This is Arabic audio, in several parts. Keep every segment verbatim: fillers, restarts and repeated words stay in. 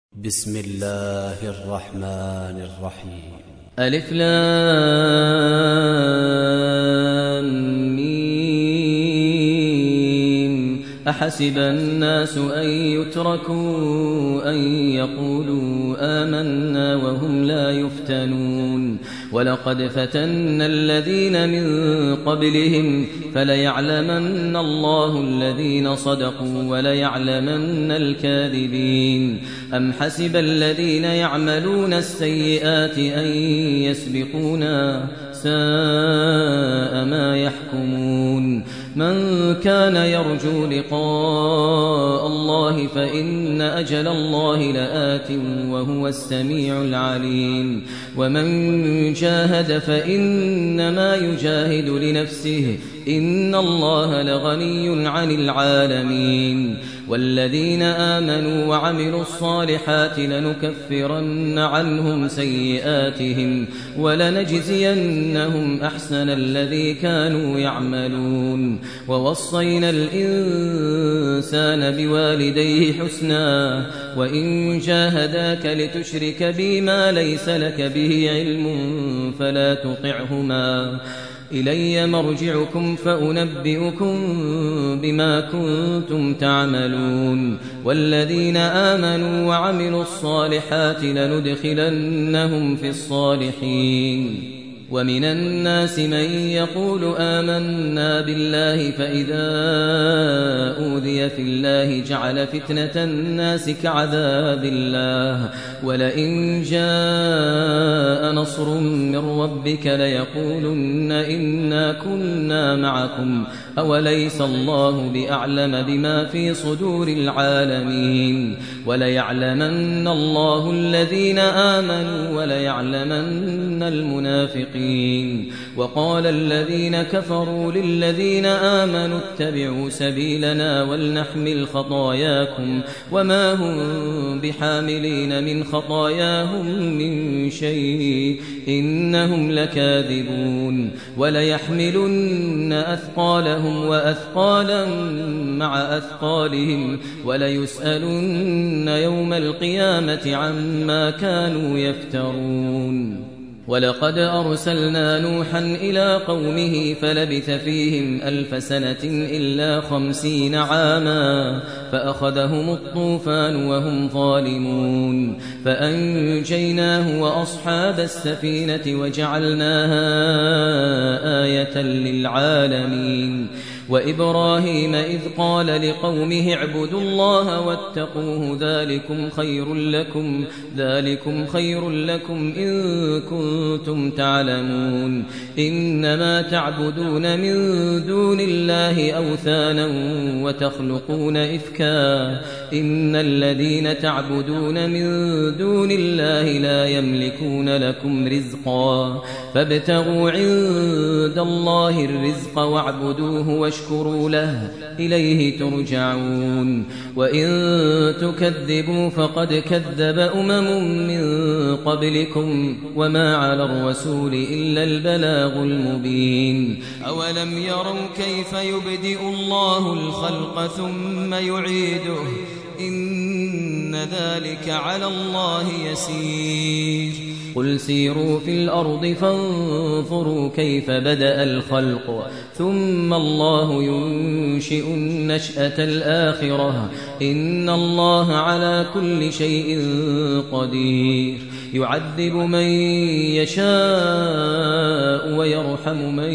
بسم الله الرحمن الرحيم. ألف لام ميم. أحسب الناس أن يتركوا أن يقولوا آمنا وهم لا يفتنون ولقد فتنا الذين من قبلهم فليعلمن الله الذين صدقوا وليعلمن الكاذبين. أم حسب الذين يعملون السيئات أن يسبقونا ساء ما يحكمون. من كان يرجو لقاء الله فإن أجل الله لآت وهو السميع العليم. ومن جاهد فإنما يجاهد لنفسه إن الله لغني عن العالمين. والذين آمنوا وعملوا الصالحات لنكفرن عنهم سيئاتهم ولنجزينهم أحسن الذي كانوا يعملون. ووصينا الإنسان بوالديه حسنا وإن جاهداك لتشرك بي ما ليس لك به علم فلا تطعهما إلي مرجعكم فأنبئكم بما كنتم تعملون. والذين آمنوا وعملوا الصالحات لندخلنهم في الصالحين. ومن الناس من يقول آمنا بالله فإذا أوذي في الله جعل فتنة الناس كعذاب الله ولئن جاء نصر من ربك ليقولن إنا كنا معكم أوليس الله بأعلم بما في صدور العالمين. وليعلمن الله الذين آمنوا وليعلمن المنافقين. وقال الذين كفروا للذين آمنوا اتبعوا سبيلنا ولنحمل خطاياكم وما هم بحاملين من خطاياهم من شيء إنهم لكاذبون. وليحملن أثقالهم وأثقالا مع أثقالهم وليسألن يوم القيامة عما كانوا يفترون. ولقد أرسلنا نوحا إلى قومه فلبث فيهم ألف سنة إلا خمسين عاما فأخذهم الطوفان وهم ظالمون فأنجيناه وأصحاب السفينة وجعلناها آية للعالمين. وإبراهيم إذ قال لقومه اعبدوا الله واتقوه ذلكم خير لكم ذلكم خير لكم إن كنتم تعلمون. إنما تعبدون من دون الله أوثانا وتخلقون إفكا إن الذين تعبدون من دون الله لا يملكون لكم رزقا فابتغوا عند الله الرزق واعبدوه واشكروا له إليه ترجعون. وإن تكذبوا فقد كذب أمم من قبلكم وما على الرسول إلا البلاغ المبين. أولم يروا كيف يبدئ الله الخلق ثم يعيده إن ذلك على الله يسير. قل سيروا في الأرض فانظروا كيف بدأ الخلق ثم الله ينشئ النشأة الآخرة إن الله على كل شيء قدير. يعذب من يشاء ويرحم من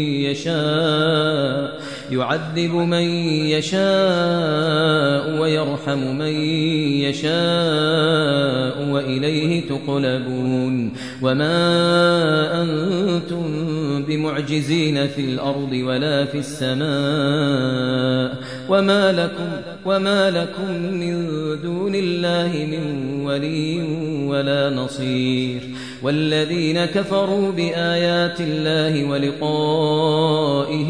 يشاء يعذب من يشاء ويرحم من يشاء وإليه تقلبون. وما أنتم بمعجزين في الأرض ولا في السماء وما لكم, وما لكم من دون الله من ولي ولا نصير. والذين كفروا بآيات الله ولقائه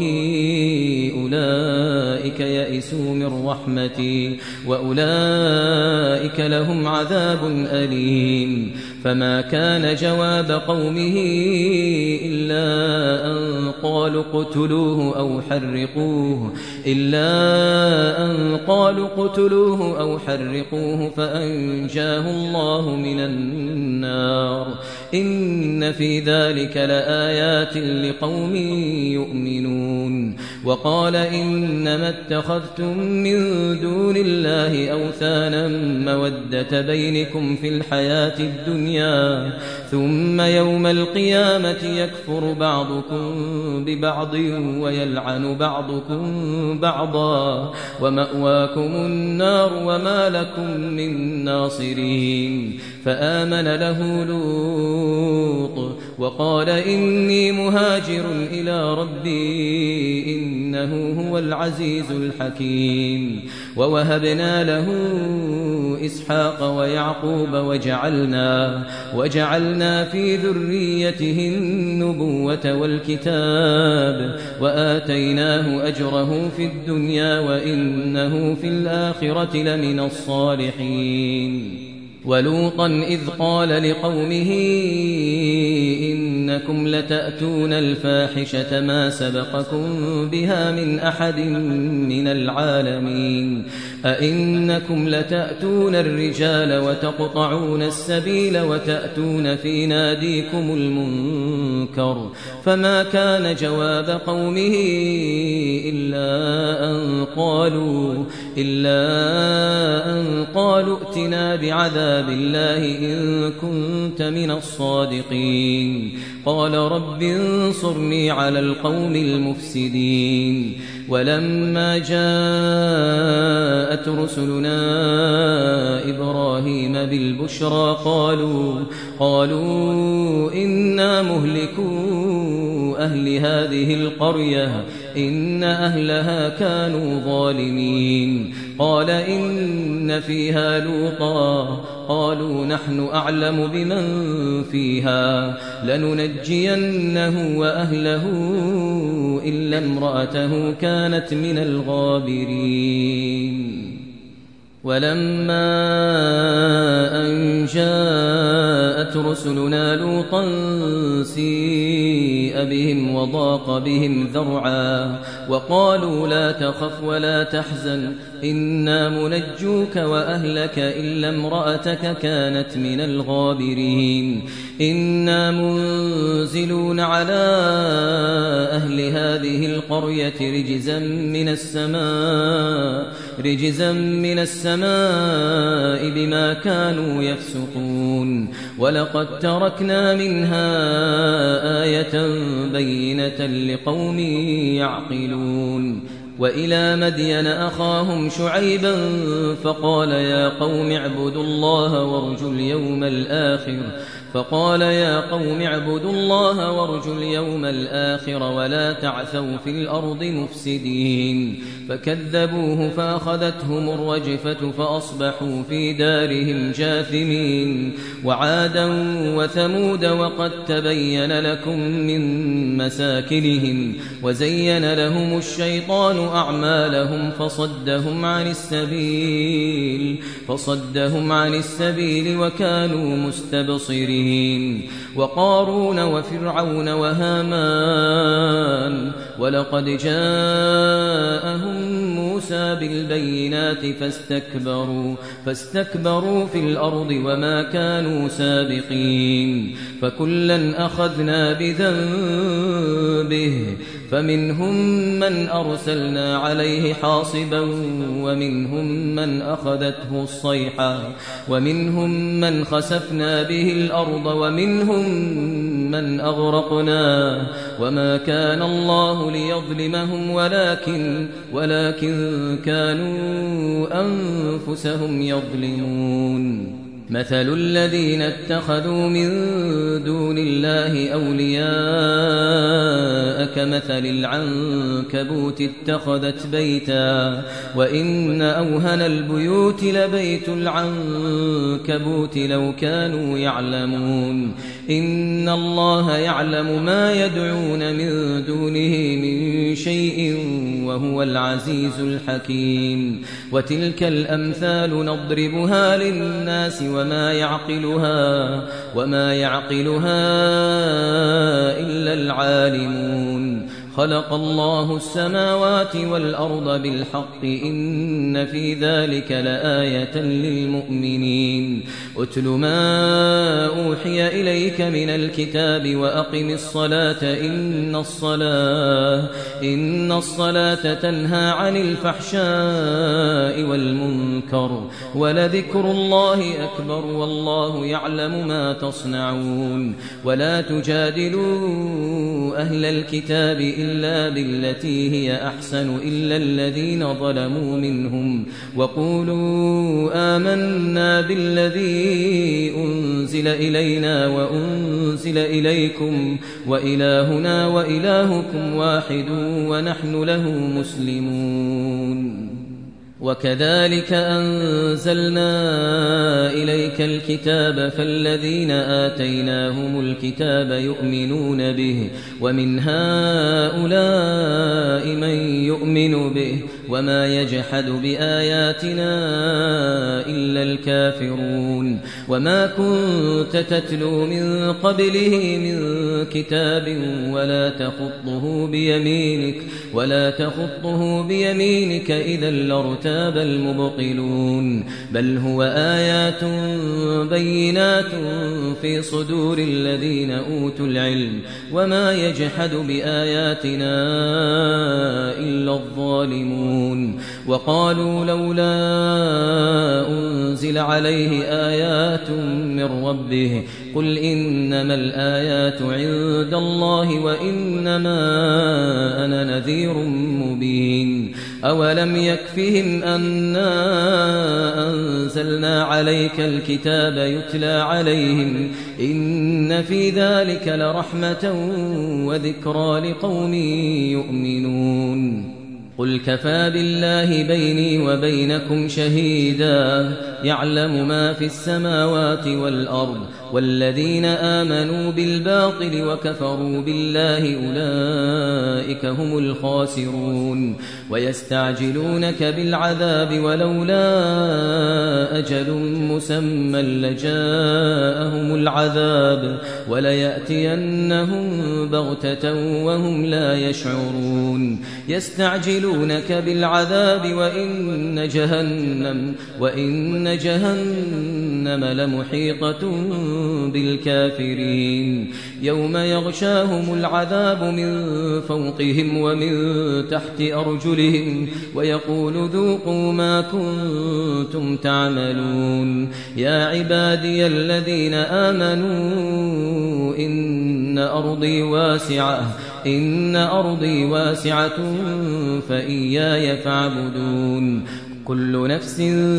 أولئك يئسوا من رحمتي وأولئك لهم عذاب أليم. فما كان جواب قومه إلا أن قالوا اقتلوه أو حرقوه إلا أن قالوا اقتلوه أو حرقوه فأنجاه الله من النار إن في ذلك لآيات لقوم يؤمنون وقال إنما اتخذتم من دون الله أوثانا مودة بينكم في الحياة الدنيا ثم يوم القيامة يكفر بعضكم ببعض ويلعن بعضكم بعضا ومأواكم النار وما لكم من ناصرين فآمن له لوط وقال إني مهاجر إلى ربي إنه هو العزيز الحكيم ووهبنا له إسحاق ويعقوب وجعلنا وجعلنا في ذريته النبوة والكتاب وآتيناه أجره في الدنيا وإنه في الآخرة لمن الصالحين ولوطا إذ قال لقومه إنكم لتأتون الفاحشة ما سبقكم بها من أحد من العالمين أئنكم لتأتون الرجال وتقطعون السبيل وتأتون في ناديكم المنكر فما كان جواب قومه إلا أن قالوا إلا أن قالوا ائتنا بعذاب الله إن كنت من الصادقين قال رب انصرني على القوم المفسدين ولما جاءت رسلنا إبراهيم بالبشرى قالوا قالوا إنا مهلكو أهل هذه القرية إن أهلها كانوا ظالمين قال إن فيها لوطا قالوا نحن أعلم بمن فيها لننجينه وأهله إلا امرأته كانت من الغابرين ولما أن جاءت رسلنا لوطا سيء بهم وضاق بهم ذرعا وقالوا لا تخف ولا تحزن إنا منجوك وأهلك إلا امرأتك كانت من الغابرين إنا منزلون على أهل هذه القرية رجزا من السماء رجزا من السماء بما كانوا يفسقون ولقد تركنا منها آية بينة لقوم يعقلون وإلى مدين أخاهم شعيبا فقال يا قوم اعبدوا الله وارجوا اليوم الآخر فقال يا قوم اعبدوا الله وارجوا اليوم الآخر ولا تعثوا في الأرض مفسدين فكذبوه فأخذتهم الرجفة فأصبحوا في دارهم جاثمين وعادا وثمود وقد تبين لكم من مساكنهم وزين لهم الشيطان أعمالهم فصدهم عن السبيل فصدهم عن السبيل وكانوا مستبصرين وقارون وفرعون وهامان ولقد جاءهم موسى بالبينات فاستكبروا فاستكبروا في الأرض وما كانوا سابقين فكلا أخذنا بذنبه فمنهم من أرسلنا عليه حاصبا ومنهم من أخذته الصيحة ومنهم من خسفنا به الأرض ومنهم من أغرقنا وما كان الله ليظلمهم ولكن ولكن كانوا أنفسهم يظلمون مثل الذين اتخذوا من دون الله أولياء كمثل العنكبوت اتخذت بيتا وإن أوهن البيوت لبيت العنكبوت لو كانوا يعلمون إن الله يعلم ما يدعون من دونه من شيء وهو العزيز الحكيم وتلك الأمثال نضربها للناس وما يعقلها وما يعقلها إلا العالمون خلق الله السماوات والأرض بالحق إن في ذلك لآية للمؤمنين أتل ما أوحي إليك من الكتاب وأقم الصلاة إن الصلاة إن الصلاة تنهى عن الفحشاء والمنكر ولذكر الله أكبر والله يعلم ما تصنعون ولا تجادلوا أهل الكتاب إلا بالتي هي أحسن إلا الذين ظلموا منهم وقولوا آمنا بالذي أنزل إلينا وأنزل إليكم وإلهنا وإلهكم واحد ونحن له مسلمون وكذلك أنزلنا إليك الكتاب فالذين آتيناهم الكتاب يؤمنون به ومن هؤلاء من يؤمن به وما يجحد بآياتنا إلا الكافرون وما كنت تتلو من قبله من كتاب ولا تخطه بيمينك ولا تخطه بيمينك إذا لارتاب المبطلون بل هو آيات بينات في صدور الذين أوتوا العلم وما يجحد بآياتنا إلا الظالمون وقالوا لولا أنزل عليه آيات من ربه قل إنما الآيات عند الله وإنما أنا نذير مبين أولم يكفهم أنا أنزلنا عليك الكتاب يتلى عليهم إن في ذلك لرحمة وذكرى لقوم يؤمنون قل كفى بالله بيني وبينكم شهيدا يعلم ما في السماوات والأرض والذين آمنوا بالباطل وكفروا بالله أولئك هم الخاسرون ويستعجلونك بالعذاب ولولا أجل مسمى لجاءهم العذاب وليأتينهم بغتة وهم لا يشعرون يستعجلونك بالعذاب وإن جهنم وإن جهنم لمحيطة بالكافرين يوم يغشاهم العذاب من فوقهم ومن تحت أرجلهم ويقول ذوقوا ما كنتم تعملون يا عبادي الذين آمنوا إن أرضي واسعة إن أرضي واسعة فإياي فاعبدون كل نفس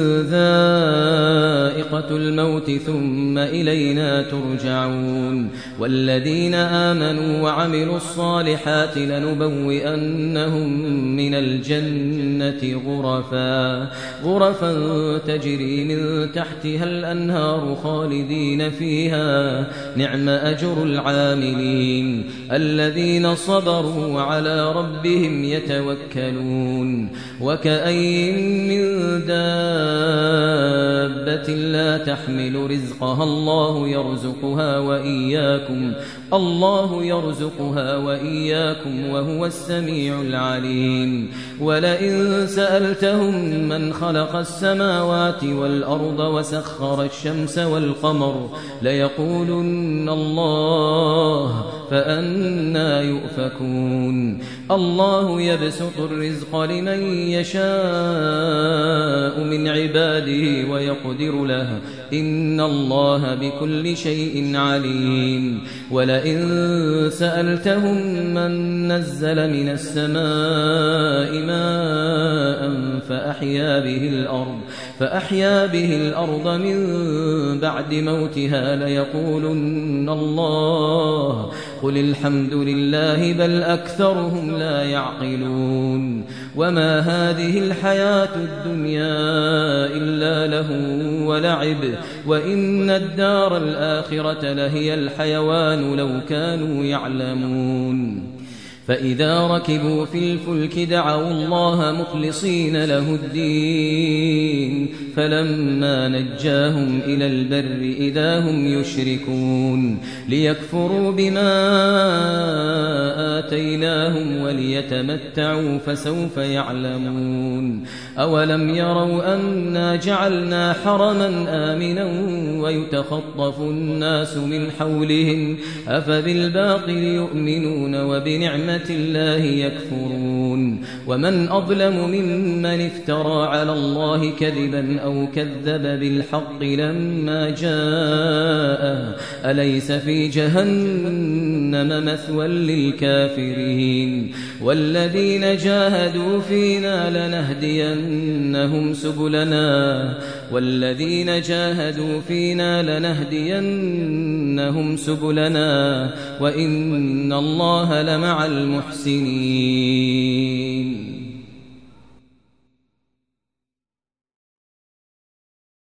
ذائقة الموت ثم إلينا ترجعون والذين آمنوا وعملوا الصالحات لنبوئنهم من الجنة غرفا غرفا تجري من تحتها الأنهار خالدين فيها نعم أجر العاملين الذين صبروا وعلى ربهم يتوكلون وكأين من دابة لا تحمل رزقها الله يرزقها وإياكم الله يرزقها وإياكم وهو السميع العليم ولئن سألتهم من خلق السماوات والأرض وسخر الشمس والقمر ليقولن الله فأنى يؤفكون الله يبسط الرزق لمن يشاء من عباده ويقدر له إن الله بكل شيء عليم ولئن سألتهم من نزل من السماء ماء فأحيا به الأرض فأحيا به الأرض من بعد موتها ليقولن الله قل الحمد لله بل أكثرهم لا يعقلون وما هذه الحياة الدنيا إلا لهو ولعب وإن الدار الآخرة لهي الحيوان لو كانوا يعلمون فإذا ركبوا في الفلك دعوا الله مخلصين له الدين فلما نجاهم إلى البر إذا هم يشركون ليكفروا بما آتيناهم وليتمتعوا فسوف يعلمون أولم يروا أنا جعلنا حرما آمنا ويتخطف الناس من حولهم أفبالباطل يؤمنون وبنعمة الله يكفرون ومن أظلم ممن افترى على الله كذبا أو كذب بالحق لما جاءه أليس في جهنم مثوى للكافرين والذين جاهدوا فينا لنهدينهم سبلنا والذين جاهدوا فينا لنهدينهم سبلنا وإن الله لمع المحسنين